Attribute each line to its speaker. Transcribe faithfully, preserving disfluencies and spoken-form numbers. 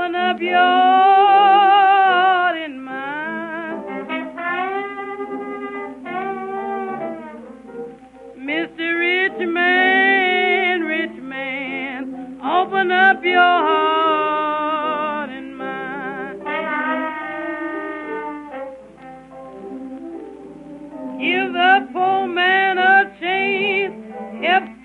Speaker 1: open up your heart and mind. Mister Rich Man, rich man, open up your heart and mind. Give the poor man a chance. Help